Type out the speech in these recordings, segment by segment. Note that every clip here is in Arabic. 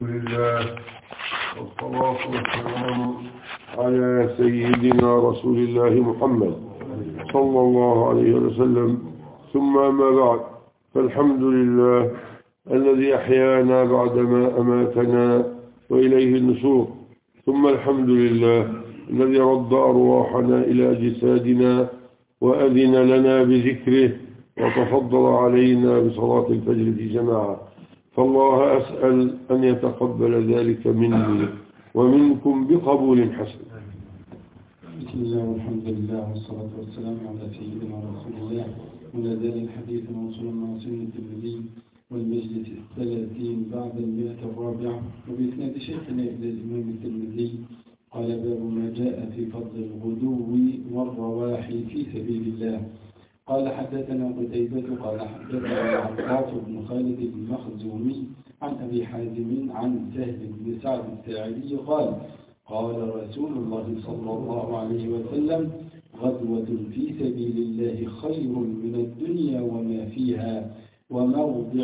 لله والصلاة والسلام على سيدنا رسول الله محمد صلى الله عليه وسلم. ثم ما بعد، فالحمد لله الذي أحيانا بعدما أماتنا وإليه النشور، ثم الحمد لله الذي رد أرواحنا إلى جسادنا وأذن لنا بذكره وتفضل علينا بصلاة الفجر في جماعة. فالله أسأل أن يتقبل ذلك مني ومنكم بقبول حسن. بسم الله والحمد لله والصلاة والسلام على سيدنا رسول الله. ولذلك الحديث موصول مع سنة الترمذي والمجلس 30 بعد 104 وبإسناد شيخنا إلى الإمام الترمذي قال: باب ما جاء في فضل الغدو والرواحي في سبيل الله. قال: حدثنا قتيبة قال حدثنا عباس بن خالد المخزومي عن أبي حازم عن سهل بن سعد الساعدي قال: قال رسول الله صلى الله عليه وسلم: غدوة في سبيل الله خير من الدنيا وما فيها، وموضع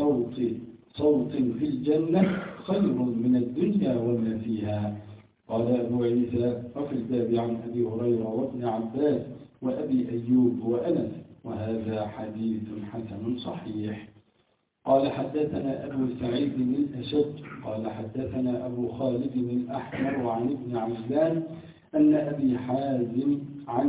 صوت في الجنة خير من الدنيا وما فيها. قال أبو عيسى: وفي الباب عن أبي هريرة وابن عباس وأبي أيوب وأنس، وهذا حديث حسن صحيح. قال: حدثنا أبو سعيد الأشج قال حدثنا أبو خالد الأحمر عن ابن عجلان أن أبي حازم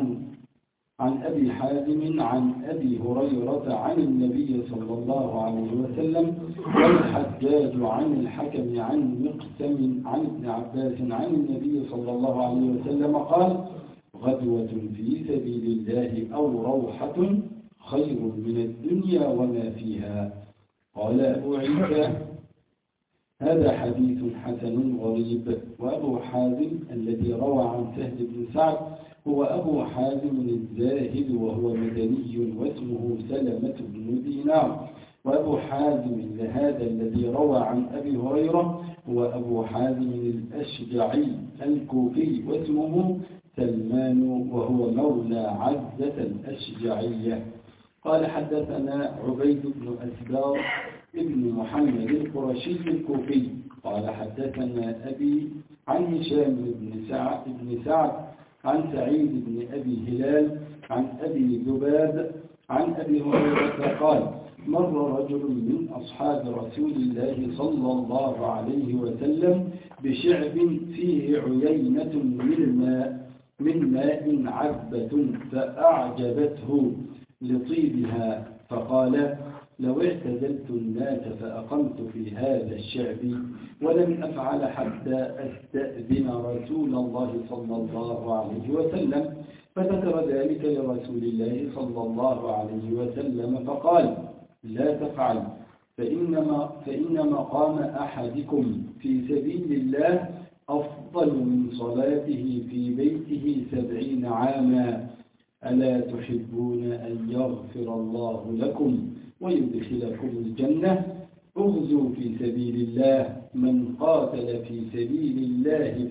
عن أبي حازم عن أبي هريرة عن النبي صلى الله عليه وسلم، والحجاج عن الحكم عن مقسم عن ابن عباس عن النبي صلى الله عليه وسلم قال: غدوة في سبيل الله أو روحة خير من الدنيا وما فيها. قال أبو عيسى: هذا حديث حسن غريب. وأبو حازم الذي روى عن سهل بن سعد هو أبو حازم الزاهد وهو مدني واسمه سلمة بن دينار. وأبو حازم هذا الذي روى عن أبي هريرة هو أبو حازم الأشجعي الكوفي واسمه سلمان وهو مولى عزة الأشجعية. قال: حدثنا عبيد بن أسباط ابن محمد القرشي الكوفي قال: حدثنا أبي عن هشام بن سعد عن سعيد بن أبي هلال عن أبي ذباب عن أبي هريرة قال: مر رجل من أصحاب رسول الله صلى الله عليه وسلم بشعب فيه عيينة من ماء عذبة فأعجبته لطيبها، فقال: لو اعتزلت الناس فأقمت في هذا الشعب ولم أفعل حتى أستأذن رسول الله صلى الله عليه وسلم. فذكر ذلك لرسول الله صلى الله عليه وسلم فقال: لا تفعل، فإن مقام أحدكم في سبيل الله أفضل من صلاته في بيته 70 عاما. ألا تحبون أن يغفر الله لكم ويدخلكم الجنة؟ اغزوا في سبيل الله. من قاتل في سبيل الله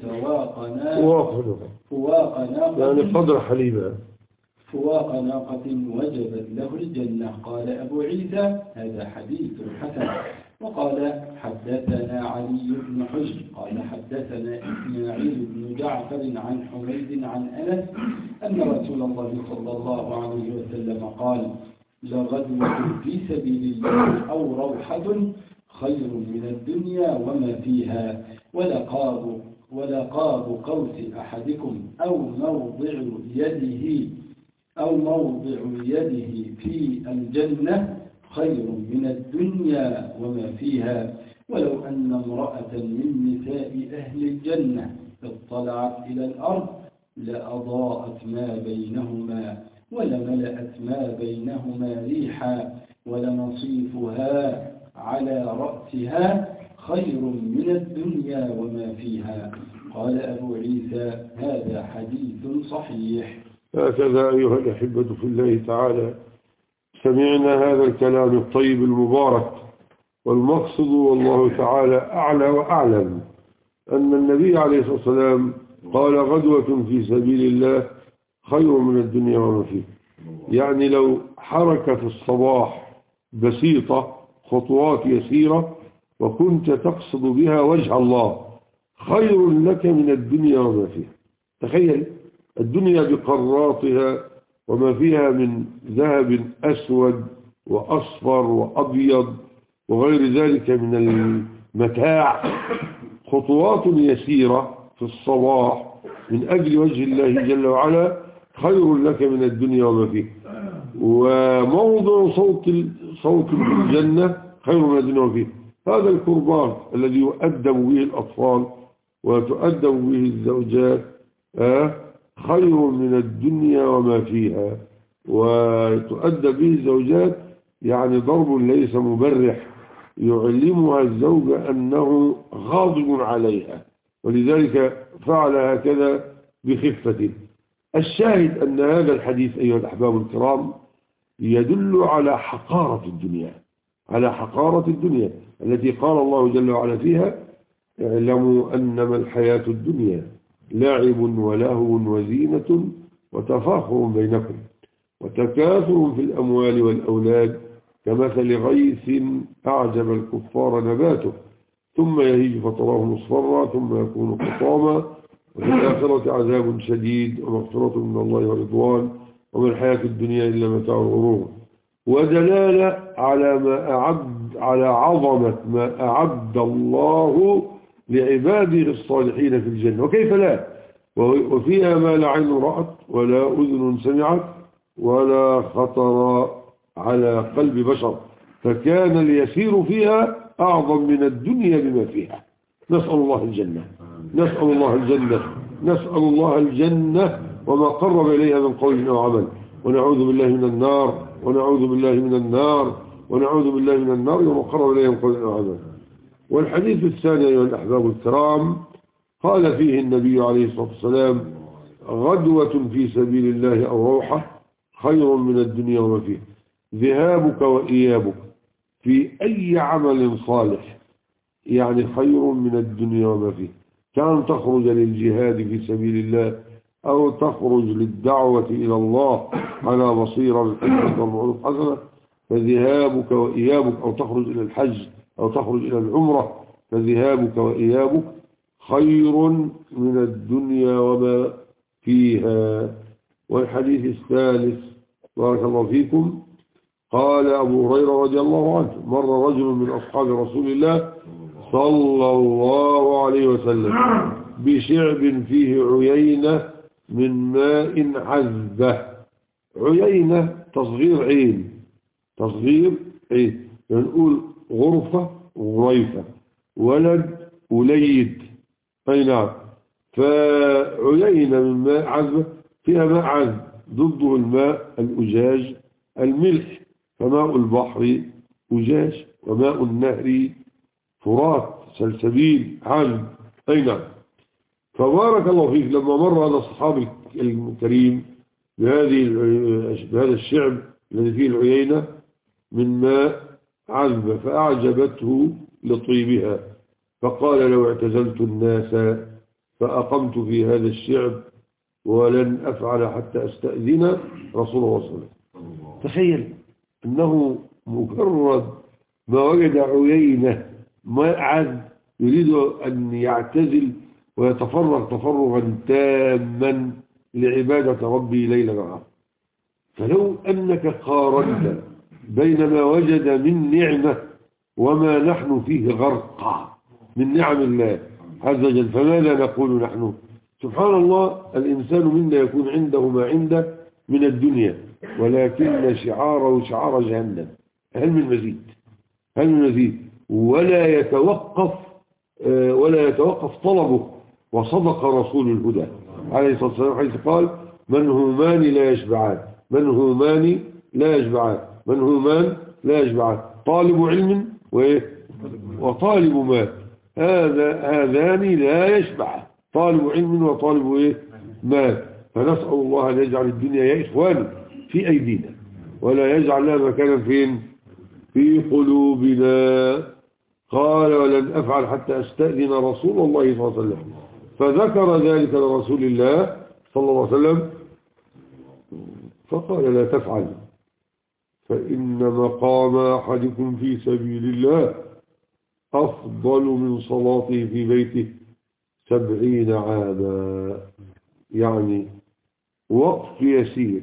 فواق ناقة وجبت له الجنة. قال أبو عيسى: هذا حديث حسن. وقال: حدثنا علي بن حجر قال حدثنا إسماعيل بن جعفر عن حميد عن أنس أن رسول الله صلى الله عليه وسلم قال: لغدوة في سبيل الله أو روحة خير من الدنيا وما فيها، ولقاب قوس أحدكم أو موضع يده في الجنة خير من الدنيا وما فيها. ولو أن امرأة من نساء أهل الجنة اطلعت إلى الأرض لأضاءت ما بينهما ولملأت ما بينهما ريحا، ولنصيفها على رأسها خير من الدنيا وما فيها. قال أبو عيسى: هذا حديث صحيح. هكذا أيها الأحبة في الله تعالى سمعنا هذا الكلام الطيب المبارك، والمقصد والله تعالى أعلى وأعلم أن النبي عليه الصلاة والسلام قال: غدوة في سبيل الله خير من الدنيا وما فيه. يعني لو حركة في الصباح بسيطة، خطوات يسيرة، وكنت تقصد بها وجه الله خير لك من الدنيا وما فيها. تخيل الدنيا بقراتها وما فيها من ذهب أسود وأصفر وأبيض وغير ذلك من المتاع، خطوات يسيرة في الصباح من أجل وجه الله جل وعلا خير لك من الدنيا وما فيها. وموضع صوت الجنة خير من الدنيا وما فيها. هذا القربان الذي يؤدب به الأطفال وتؤدب به الزوجات خير من الدنيا وما فيها. وتؤدب به الزوجات يعني ضرب ليس مبرح يعلمها الزوجة أنه غاضب عليها، ولذلك فعل هكذا بخفة. الشاهد أن هذا الحديث أيها الأحباب الكرام يدل على حقارة الدنيا، على حقارة الدنيا التي قال الله جل وعلا فيها: اعلموا أنما الحياة الدنيا لعب ولهو وزينة وتفاخر بينكم وتكاثر في الأموال والأولاد كمثل غيث أعجب الكفار نباته ثم يهيج فتراه مصفرا ثم يكون حطاما وفي الآخرة عذاب شديد ومغفرة من الله ورضوان وما الحياة الدنيا إلا متاع الغرور. ودلالة على عظمة ما أعد الله لعباده الصالحين في الجنة، وكيف لا، وفيها ما لا عين رأت ولا أذن سمعت ولا خطر على قلب بشر، فكان اليسير فيها أعظم من الدنيا بما فيها. نسأل الله الجنة، نسأل الله الجنة، نسأل الله الجنة وما قرب إليها من قول أو عمل، ونعوذ بالله من النار، ونعوذ بالله من النار، ونعوذ بالله من النار وما قرب إليها من قول أو عمل. والحديث الثاني أيها الأحباب الكرام قال فيه النبي عليه الصلاة والسلام: غدوة في سبيل الله أو روحة خير من الدنيا وما فيها. ذهابك وإيابك في أي عمل صالح يعني خير من الدنيا وما فيها. كان تخرج للجهاد في سبيل الله أو تخرج للدعوة إلى الله على بصيرة بالحكمة والمعروف حسنة، فذهابك وإيابك، أو تخرج إلى الحج أو تخرج إلى العمرة، فذهابك وإيابك خير من الدنيا وما فيها. والحديث الثالث بارك الله فيكم قال أبو هريرة رضي الله عنه: مر رجل من أصحاب رسول الله صلى الله عليه وسلم بشعب فيه عيينة من ماء عذبة. عيينة تصغير عين، تصغير عين، نقول غرفة غريفة، ولد وليد، أي نعم. فعيينة من ماء عذبة فيها ماء عذب ضده الماء الأجاج الملح، فماء البحر أجاج وماء النهر فرات سلسبيل عذب، أي نعم. فبارك الله فيك لما مر هذا الصحابي الكريم بهذا الشعب الذي فيه العيينة من ماء عذبة فأعجبته لطيبها، فقال: لو اعتزلت الناس فأقمت في هذا الشعب ولن أفعل حتى أستأذن رسول الله صلى الله عليه وسلم. تخيل أنه مجرد ما وجد عيينة ماء عذب يريد أن يعتزل ويتفرغ تفرغا تاما لعبادة ربي ليلا نهارا. فلو أنك قارنت بين ما وجد من نعمة وما نحن فيه غرقا من نعم الله عز وجل، فماذا نقول نحن؟ سبحان الله، الإنسان منا يكون عنده ما عنده من الدنيا، ولكن شعاره شعار جهنم. هل من مزيد؟ هل من مزيد؟ ولا يتوقف طلبه. وصدق رسول الهدى عليه الصلاة والسلام حيث قال: منهومان لا يشبعان، منهومان لا يشبعان، منهومان لا يشبعان، طالب علم وطالب مال، هذان لا يشبعان، طالب علم وطالب مال. فنسأل الله أن يجعل الدنيا يا إخواني في أيدينا، ولا يجعل لها مكانا فين؟ في قلوبنا. قال: ولن أفعل حتى أستأذن رسول الله صلى الله عليه وسلم. فذكر ذلك لرسول الله صلى الله عليه وسلم فقال: لا تفعل، فإن مقام أحدكم في سبيل الله أفضل من صلاته في بيته 70 عاما. يعني وقت يسير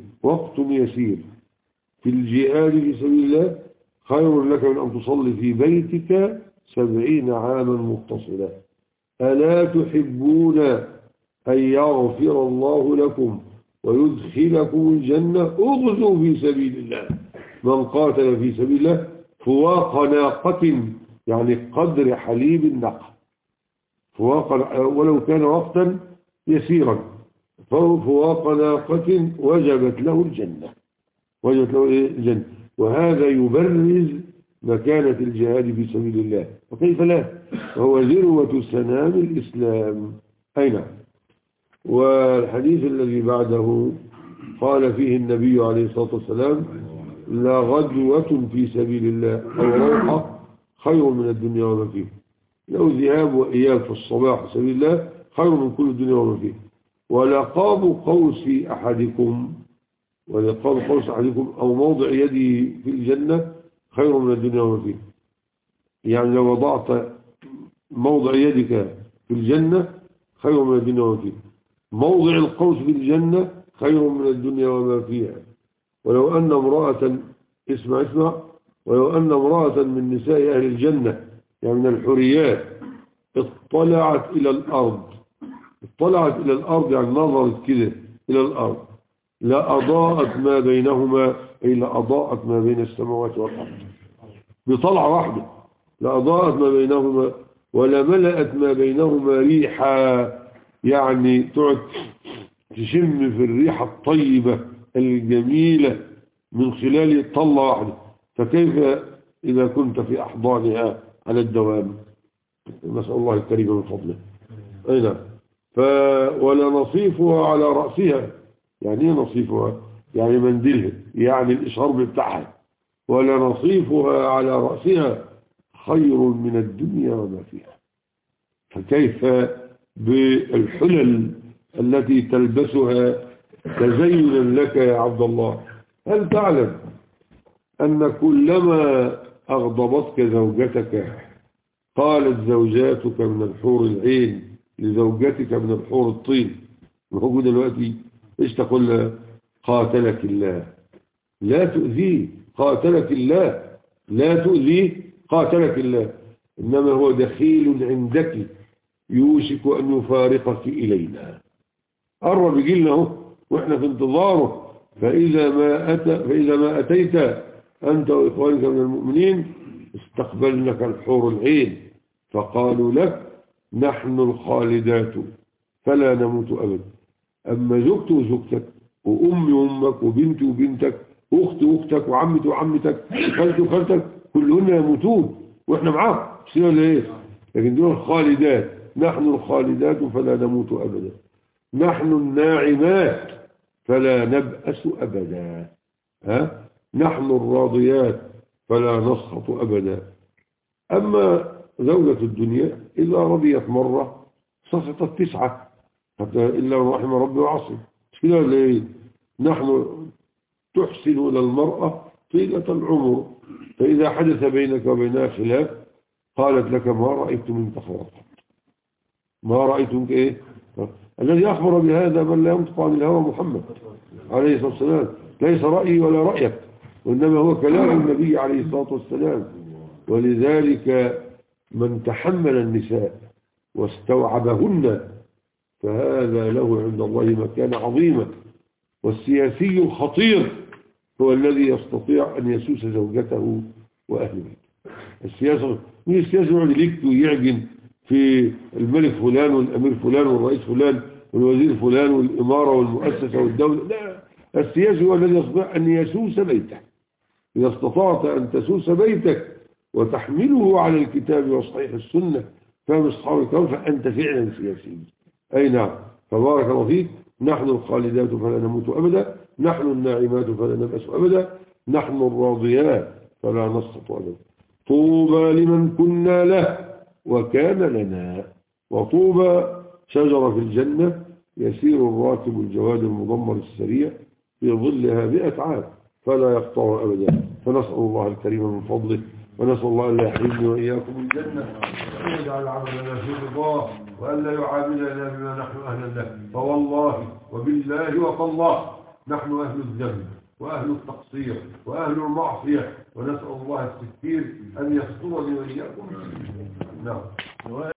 في الجهاد في سبيل الله خير لك من أن تصلي في بيتك 70 عاما متصلا. ألا تحبون أن يغفر الله لكم ويدخلكم الجنة؟ اغزوا في سبيل الله. من قاتل في سبيل الله فواق ناقة، يعني قدر حليب الناقة، ولو كان وقتا يسيرا، فواق ناقة وجبت له الجنة. وهذا يبرز مكانة الجهاد في سبيل الله، وكيف لا، وهو ذروة سنام الإسلام. أين؟ والحديث الذي بعده قال فيه النبي عليه الصلاة والسلام: لا غدوة في سبيل الله أو روحة خير من الدنيا وما فيه. لو ذهاب وإياب في الصباح في سبيل الله خير من كل الدنيا وما فيه. ولقاب قوس أحدكم أو موضع يده في الجنة خير من الدنيا وما فيه. يعني لو وضعت موضع يدك في الجنة خير من الدنيا وما فيه. موضع القوس في الجنة خير من الدنيا وما فيها. ولو أن امرأة اسمع ولو أن امرأة من نساء أهل الجنة، يعني من الحريات، اطلعت إلى الأرض يعني نظرت كده إلى الأرض، لأضاءت ما بينهما، أي لأضاءت ما بين السماوات والأرض بطلعة واحدة، لأضاءت ما بينهما ولملأت ما بينهما ريحا، يعني تقعد تشم في الريحة الطيبة الجميلة من خلال طلة واحدة. فكيف إذا كنت في أحضانها على الدوام؟ نسأل الله الكريم من فضله. أي نعم. ولنصيفها على رأسها. يعني ايه نصيفها؟ يعني منديلها، يعني الإشارب بتاعها. ولنصيفها على رأسها خير من الدنيا وما فيها. فكيف بالحلل التي تلبسها تزينا لك يا عبد الله؟ هل تعلم أن كلما أغضبتك زوجتك قالت زوجاتك من الحور العين لزوجتك من الحور الطين؟ موجود دلوقتي ايش تقول لها؟ قاتلك الله، لا تؤذيه، قاتلك الله، لا تؤذيه، قاتلك الله، إنما هو دخيل عندك يوشك أن يفارقك إلينا. قرب يجي لنا اهو واحنا في انتظاره. فإذا ما أتيت أنت وإخوانك من المؤمنين استقبلنك الحور العين فقالوا لك: نحن الخالدات فلا نموت أبدا. أما زوجتي وزوجتك وأمي وأمك وبنتي وبنتك وأختي وأختك وعمتي وعمتك وخالتي وخالتك كلهن يموتون وإحنا معاهم، سيئا لإيه؟ لكن دول الخالدات، نحن الخالدات فلا نموت أبدا، نحن الناعمات فلا نبأس أبدا، نحن الراضيات فلا نسخط أبدا. أما زوجة الدنيا إذا رضيت مرة سخطت 9 حتى إلا رحم ربي وعصر. كده ليه؟ نحن تحسن إلى المرأة طيلة العمر، فإذا حدث بينك وبينها خلاف قالت لك: ما رأيت منك خيرا، ما رأيت منك إيه؟ الذي أخبر بهذا من لا ينطق عن الهوى محمد عليه الصلاة والسلام، ليس رأيي ولا رأيك، وإنما هو كلام النبي عليه الصلاة والسلام. ولذلك من تحمل النساء واستوعبهن فهذا له عند الله مكانة عظيمة. والسياسي الخطير هو الذي يستطيع أن يسوس زوجته وأهل بيته. السياسة مين السياسي يقعد يلك ويعجن في الملك فلان والأمير فلان والرئيس فلان والوزير فلان والإمارة والمؤسسة والدولة؟ لا، السياسي هو الذي يستطيع أن يسوس بيته. إذا استطعت أن تسوس بيتك وتحمله على الكتاب وصحيح السنة فهم أصحاب الكرام فأنت فعلا سياسي. أي نعم. فبارك الله فيك. نحن الخالدات فلا نموت أبدا، نحن الناعمات فلا نبأس أبدا، نحن الراضيات فلا نسقط أبدا. طوبى لمن كنا له وكان لنا. وطوبى شجرة في الجنة يسير الراكب الجواد المضمر السريع في ظلها 100 عام فلا يقطع أبدا. فنسأل الله الكريم من فضله ونسأل الله أن لا يحرمني وإياكم الجنة وأن يجعل عملنا في رضاه وأن لا يعاملنا بما نحن أهلا له. فوالله وبالله وتالله نحن أهل الذنب وأهل التقصير وأهل المعصية، ونسأل الله الستير أن يسترني وإياكم. نعم.